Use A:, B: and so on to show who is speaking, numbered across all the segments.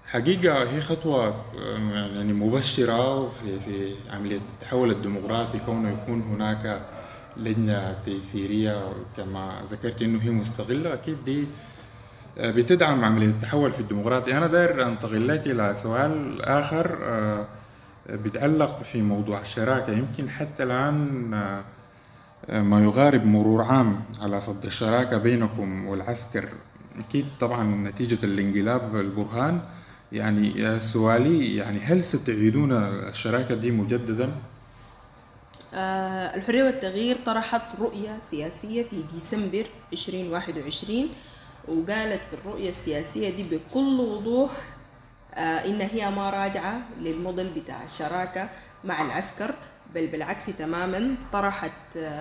A: حقيقة هي خطوة يعني مبشرة في عملية التحول الديمقراطي، كونه يكون هناك لجنة تيسيرية كما ذكرت إنه هي مستقلة. أكيد دي بتدعم عملية التحول في الديمقراطي. أنا داير أنتقل لك إلى سؤال آخر بيتعلق في موضوع الشراكة. يمكن حتى الآن ما يقارب مرور عام على فض الشراكة بينكم والعسكر، أكيد طبعا نتيجة الانقلاب البرهان. يعني سؤالي يعني هل ستعيدون الشراكة دي مجددا؟
B: الحرية والتغيير طرحت رؤية سياسية في ديسمبر 2021، وقالت في الرؤية السياسية دي بكل وضوح إن هي ما راجعة للموديل بتاع الشراكة مع العسكر، بل بالعكس تماما. طرحت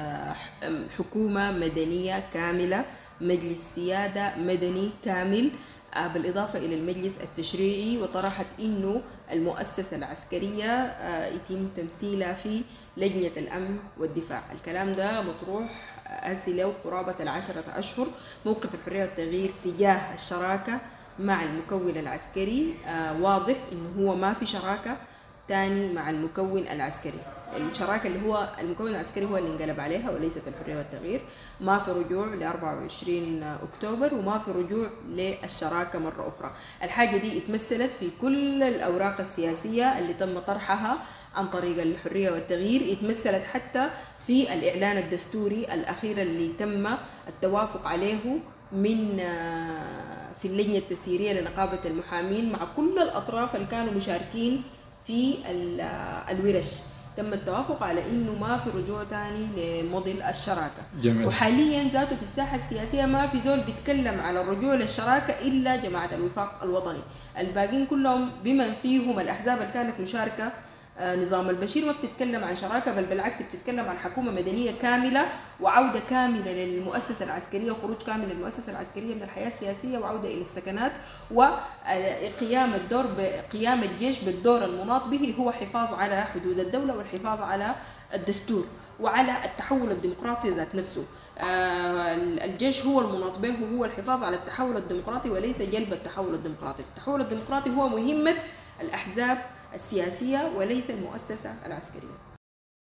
B: حكومة مدنية كاملة، مجلس سيادة مدني كامل، بالإضافة إلى المجلس التشريعي. وطرحت إنه المؤسسة العسكرية يتم تمثيلها في لجنة الأمن والدفاع. الكلام ده مطروح هسي له قرابة 10 أشهر. موقف الحرية والتغيير تجاه الشراكة مع المكون العسكري واضح إنه هو ما في شراكة تاني مع المكون العسكري. الشراكة اللي هو المكون العسكري هو اللي انقلب عليها وليست الحرية والتغيير. ما في رجوع ل 24 أكتوبر وما في رجوع للشراكة مرة أخرى. الحاجة دي اتمثلت في كل الأوراق السياسية اللي تم طرحها عن طريق الحرية والتغيير، اتمثلت حتى في الإعلان الدستوري الأخير اللي تم التوافق عليه من في اللجنة التسييرية لنقابة المحامين مع كل الأطراف اللي كانوا مشاركين في الورش. تم التوافق على انه ما في رجوع تاني لموديل الشراكه.
A: جميل.
B: وحاليا ذاته في الساحه السياسيه ما في زول بيتكلم على الرجوع للشراكه الا جماعه الوفاق الوطني. الباقين كلهم بمن فيهم الاحزاب اللي كانت مشاركه نظام البشير ما بتتكلم عن شراكه، بل بالعكس بتتكلم عن حكومه مدنيه كامله وعوده كامله للمؤسسه العسكريه وخروج كامل للمؤسسه العسكريه من الحياه السياسيه وعوده الى السكنات، وقيام قيام الجيش بالدور المناط به هو حفاظ على حدود الدوله والحفاظ على الدستور وعلى التحول الديمقراطي ذات نفسه. الجيش هو المناط به وهو الحفاظ على التحول الديمقراطي وليس جلب التحول الديمقراطي. التحول الديمقراطي هو مهمة الأحزاب السياسية وليس المؤسسة العسكرية.